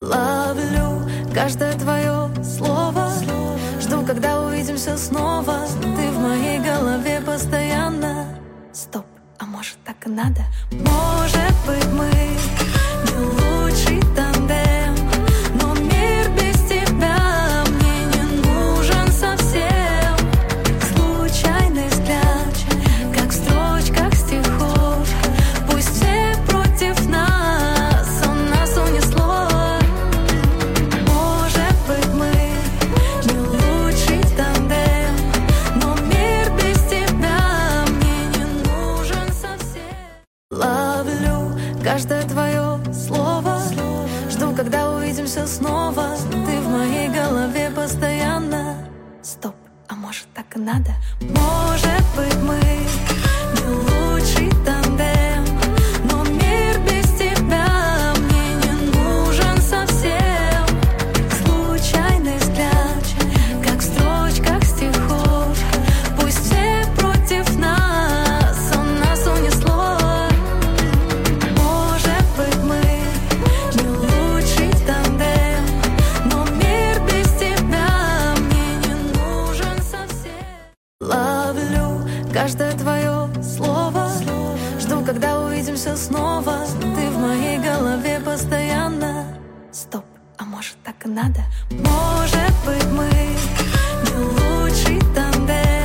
Ловлю каждое твое слово, жду, когда увидимся снова. Ты в моей голове постоянно. Стоп, а может так и надо? Может быть мы не лучший тандем, но мир без тебя мне не нужен совсем. Случайный взгляд, как в строчках стихов, пусть все против нас, нас унесло. Может быть мы не лучший тандем, но мир без тебя мне не нужен совсем. Ловлю каждое твое слово, жду, когда увидимся снова. Ты в моей голове постоянно. Стоп, а может так и надо? Может быть мы не лучший тандем, но мир без тебя мне не нужен совсем. Случайный взгляд, как в строчках стихов, пусть все против нас, нас унесло. Может быть мы не лучший тандем, но мир без тебя мне не нужен совсем. Ловлю каждое твое слово, жду, когда увидимся снова. Ты в моей голове постоянно. Стоп, а может так и надо? Может быть мы